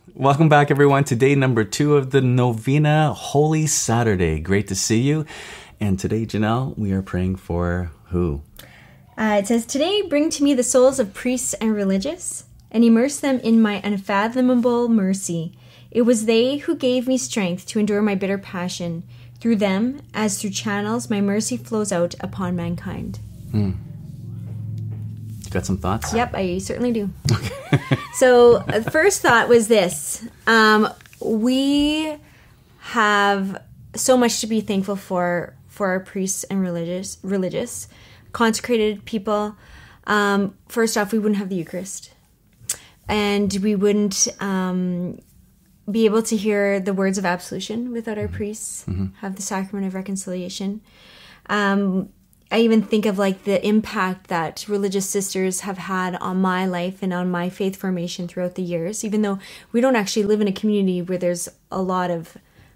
Welcome back, everyone, to day number 2 of the Novena, Holy Saturday. Great to see you. And today, Janelle, we are praying for who? It says, "Today bring to me the souls of priests and religious, and immerse them in my unfathomable mercy. It was they who gave me strength to endure my bitter passion. Through them, as through channels, my mercy flows out upon mankind." You got some thoughts? Yep, I certainly do. So the first thought was this. We have so much to be thankful for our priests and religious, consecrated people. First off, we wouldn't have the Eucharist. And we wouldn't be able to hear the words of absolution without our priests, have the sacrament of reconciliation. I even think of like the impact that religious sisters have had on my life and on my faith formation throughout the years, even though we don't actually live in a community where there's a lot of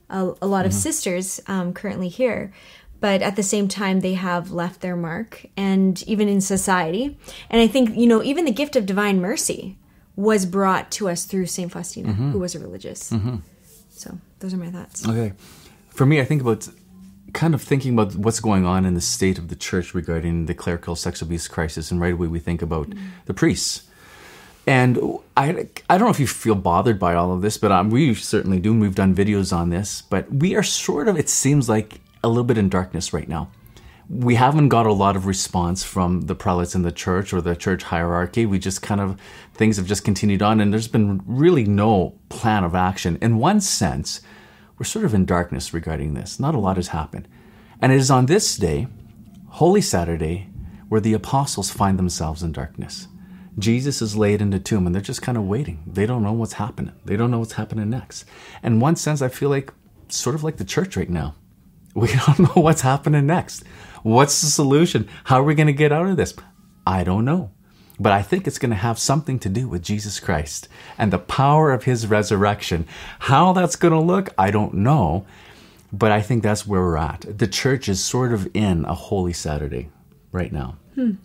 sisters currently here. But at the same time, they have left their mark, and even in society. And I think, even the gift of divine mercy was brought to us through St. Faustina, who was a religious. So those are my thoughts. Okay. For me, I think about thinking about what's going on in the state of the church regarding the clerical sex abuse crisis, and right away we think about the priests. And I don't know if you feel bothered by all of this, but we certainly do, and we've done videos on this, but we are it seems like, a little bit in darkness right now. We haven't got a lot of response from the prelates in the church or the church hierarchy. We just things have just continued on, and there's been really no plan of action. In one sense, we're sort of in darkness regarding this. Not a lot has happened. And it is on this day, Holy Saturday, where the apostles find themselves in darkness. Jesus is laid in the tomb, and they're just waiting. They don't know what's happening. They don't know what's happening next. In one sense, I feel like sort of like the church right now. We don't know what's happening next. What's the solution? How are we going to get out of this? I don't know. But I think it's going to have something to do with Jesus Christ and the power of his resurrection. How that's going to look, I don't know. But I think that's where we're at. The church is sort of in a Holy Saturday right now. And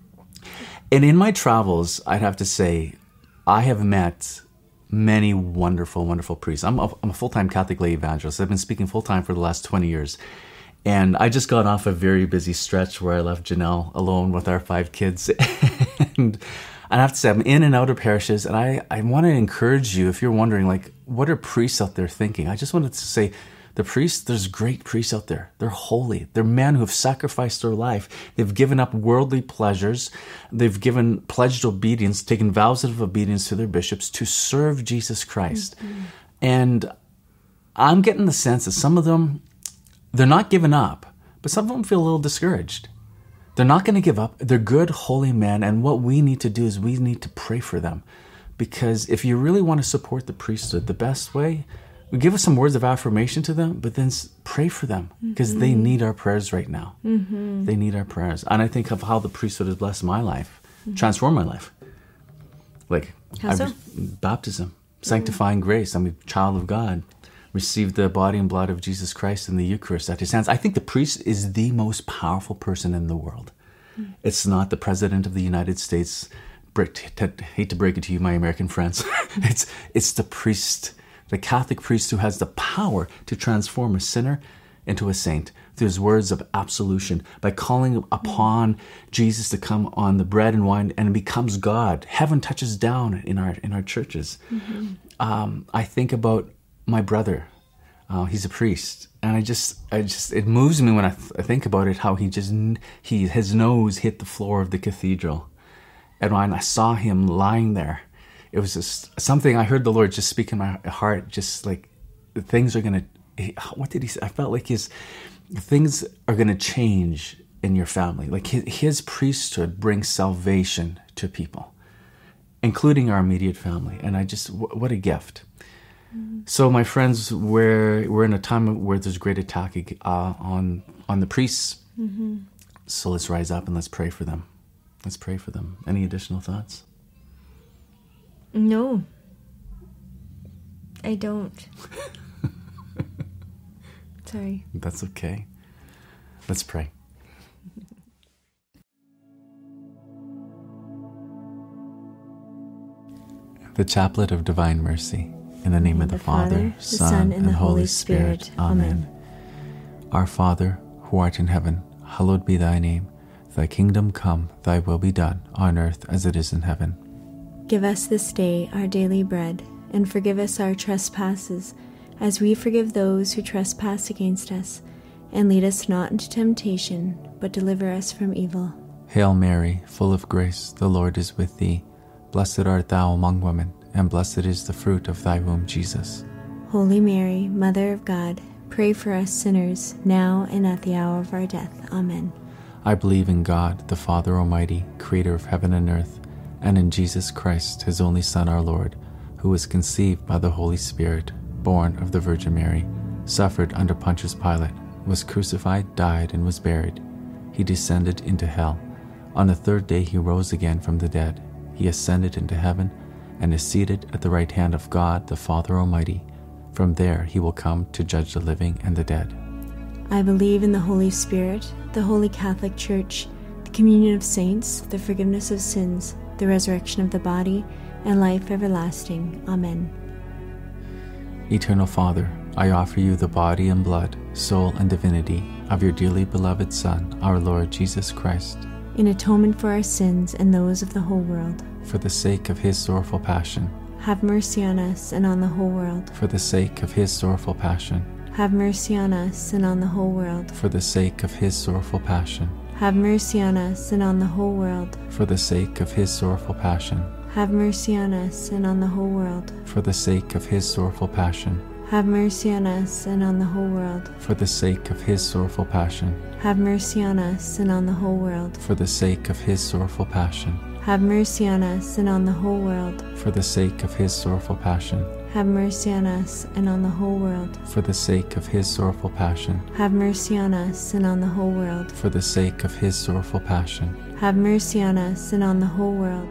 in my travels, I'd have to say, I have met many wonderful, wonderful priests. I'm a full-time Catholic lay evangelist. I've been speaking full-time for the last 20 years. And I just got off a very busy stretch where I left Janelle alone with our 5 kids. And I have to say, I'm in and out of parishes. And I want to encourage you, if you're wondering, what are priests out there thinking? I just wanted to say, the priests, there's great priests out there. They're holy. They're men who have sacrificed their life. They've given up worldly pleasures. They've pledged obedience, taken vows of obedience to their bishops to serve Jesus Christ. And I'm getting the sense that some of them, they're not giving up, but some of them feel a little discouraged. They're not going to give up. They're good, holy men, and what we need to do is we need to pray for them. Because if you really want to support the priesthood, the best way, we give us some words of affirmation to them, but then pray for them, because they need our prayers right now. They need our prayers. And I think of how the priesthood has blessed my life, transformed my life. Baptism, sanctifying grace. I'm a child of God. Received the body and blood of Jesus Christ in the Eucharist at his hands. I think the priest is the most powerful person in the world. It's not the President of the United States. Hate to break it to you, my American friends. It's the priest, the Catholic priest, who has the power to transform a sinner into a saint through his words of absolution, by calling upon Jesus to come on the bread and wine, and becomes God. Heaven touches down in our churches. I think about my brother. He's a priest, and it moves me when I think about it, how his nose hit the floor of the cathedral. And when I saw him lying there, it was just something I heard the Lord just speak in my heart, just like things are going to, what did he say? I felt like things are going to change in your family. Like his priesthood brings salvation to people, including our immediate family. And what a gift. So, my friends, we're in a time where there's great attack on the priests. So let's rise up and let's pray for them. Let's pray for them. Any additional thoughts? No, I don't. Sorry. That's okay. Let's pray. The Chaplet of Divine Mercy. In the name of the Father, Son, and the Holy Spirit. Amen. Our Father, who art in heaven, hallowed be thy name. Thy kingdom come, thy will be done, on earth as it is in heaven. Give us this day our daily bread, and forgive us our trespasses, as we forgive those who trespass against us. And lead us not into temptation, but deliver us from evil. Hail Mary, full of grace, the Lord is with thee. Blessed art thou among women, and blessed is the fruit of thy womb, Jesus. Holy Mary, Mother of God, pray for us sinners, now and at the hour of our death. Amen. I believe in God, the Father Almighty, creator of heaven and earth, and in Jesus Christ, his only Son, our Lord, who was conceived by the Holy Spirit, born of the Virgin Mary, suffered under Pontius Pilate, was crucified, died, and was buried. He descended into hell. On the third day he rose again from the dead. He ascended into heaven, and is seated at the right hand of God, the Father Almighty. From there he will come to judge the living and the dead. I believe in the Holy Spirit, the Holy Catholic Church, the communion of saints, the forgiveness of sins, the resurrection of the body, and life everlasting. Amen. Eternal Father, I offer you the body and blood, soul and divinity of your dearly beloved Son, our Lord Jesus Christ, in atonement for our sins and those of the whole world. For the sake of his sorrowful passion, have mercy on us and on the whole world. For the sake of his sorrowful passion, have mercy on us and on the whole world. For the sake of his sorrowful passion, have mercy on us and on the whole world. For the sake of his sorrowful passion, have mercy on us and on the whole world. For the sake of his sorrowful passion, have mercy on us and on the whole world. For the sake of his sorrowful passion, have mercy on us and on the whole world. For the sake of his sorrowful passion, have mercy on us and on the whole world. For the sake of his sorrowful passion, have mercy on us and on the whole world. For the sake of his sorrowful passion, have mercy on us and on the whole world. For the sake of his sorrowful passion, have mercy on us and on the whole world.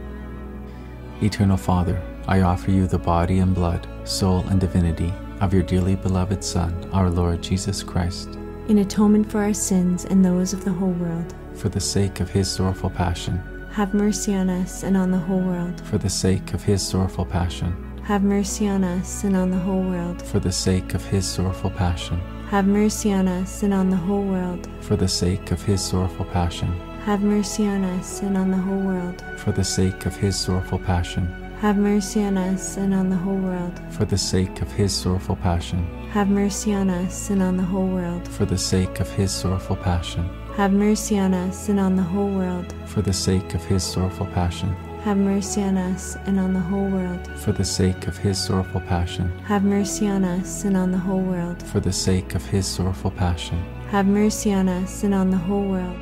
Eternal Father, I offer you the body and blood, soul and divinity of your dearly beloved Son, our Lord Jesus Christ, in atonement for our sins and those of the whole world. For the sake of his sorrowful passion, have mercy on us and on the whole world. For the sake of his sorrowful passion, have mercy on us and on the whole world. For the sake of his sorrowful passion, have mercy on us and on the whole world. For the sake of his sorrowful passion, have mercy on us and on the whole world. For the sake of his sorrowful passion, have mercy on us and on the whole world. For the sake of his sorrowful passion, have mercy on us and on the whole world. For the sake of his sorrowful passion, have mercy on us and on the whole world. For the sake of his sorrowful passion, have mercy on us and on the whole world. For the sake of his sorrowful passion, have mercy on us and on the whole world. For the sake of his sorrowful passion, have mercy on us and on the whole world.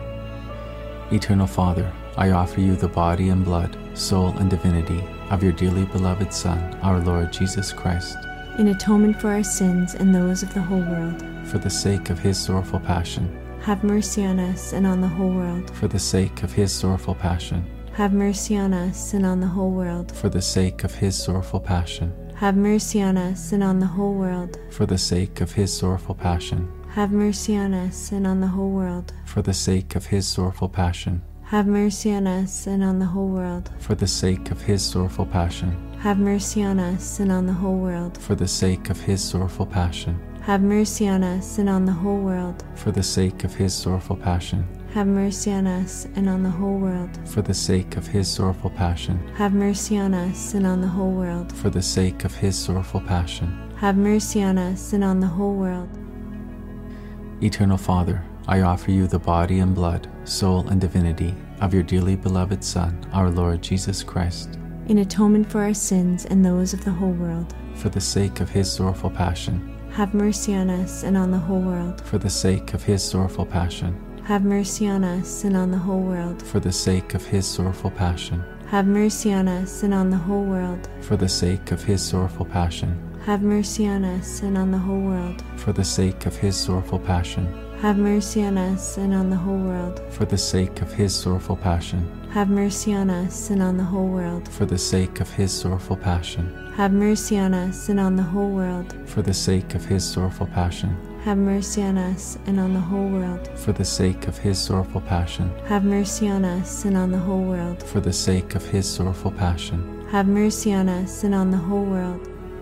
Eternal Father, I offer you the body and blood, soul and divinity of your dearly beloved Son, our Lord Jesus Christ, in atonement for our sins and those of the whole world. For the sake of his sorrowful passion, have mercy on us and on the whole world. For the sake of his sorrowful passion, have mercy on us and on the whole world. For the sake of his sorrowful passion, have mercy on us and on the whole world. For the sake of his sorrowful passion, have mercy on us and on the whole world. For the sake of his sorrowful passion, have mercy on us and on the whole world. For the sake of his sorrowful passion, have mercy on us and on the whole world. For the sake of his sorrowful passion, have mercy on us and on the whole world. For the sake of his sorrowful passion, have mercy on us and on the whole world. For the sake of his sorrowful passion, have mercy on us and on the whole world. For the sake of his sorrowful passion, have mercy on us and on the whole world. Eternal Father, I offer you the body and blood, soul and divinity of your dearly beloved Son, our Lord Jesus Christ, in atonement for our sins and those of the whole world. For the sake of his sorrowful passion, have mercy on us and on the whole world. For the sake of his sorrowful passion, have mercy on us and on the whole world. For the sake of his sorrowful passion, have mercy on us and on the whole world. For the sake of his sorrowful passion, have mercy on us and on the whole world. For the sake of his sorrowful passion, have mercy on us and on the whole world. For the sake of his sorrowful passion, have mercy on us and on the whole world. For the sake of his sorrowful passion, have mercy on us and on the whole world. For the sake of his sorrowful passion, have mercy on us and on the whole world. For the sake of his sorrowful passion, have mercy on us and on the whole world. For the sake of his sorrowful passion, have mercy on us and on the whole world.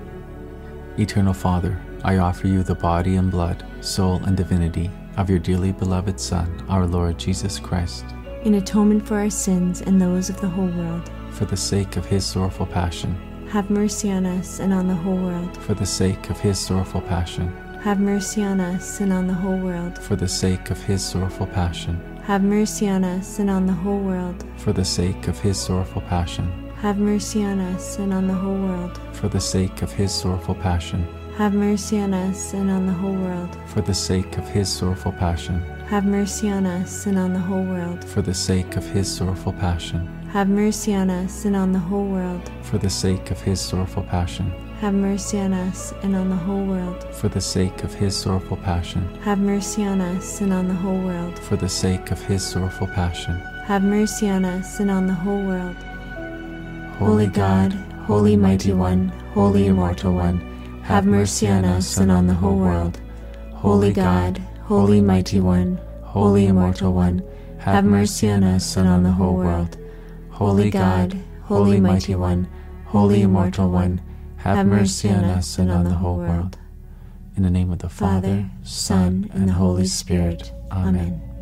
Eternal Father, I offer you the body and blood, soul and divinity of your dearly beloved Son, our Lord Jesus Christ, in atonement for our sins and those of the whole world. for the sake of his sorrowful passion, Have mercy on us and on the whole world. for the sake of his sorrowful passion, Have mercy on us and on the whole world. for the sake of his sorrowful passion, Have mercy on us and on the whole world. for the sake of his sorrowful passion, Have mercy on us and on the whole world. for the sake of his sorrowful passion, Have mercy on us and on the whole world. for the sake of his sorrowful passion, Have mercy on us and on the whole world. for the sake of his sorrowful passion, Have mercy on us and on the whole world. for the sake of his sorrowful passion, Have mercy on us and on the whole world. for the sake of his sorrowful passion, Have mercy on us and on the whole world. for the sake of his sorrowful passion. Have mercy on us and on the whole world. Holy God, holy mighty one, holy immortal one, have mercy on us and on the whole world. Holy God, holy mighty one, holy immortal one, have mercy on us and on the whole world. Holy God, holy mighty one, holy immortal one, have mercy on us and on the whole world. In the name of the Father, Son, and the Holy Spirit. Amen.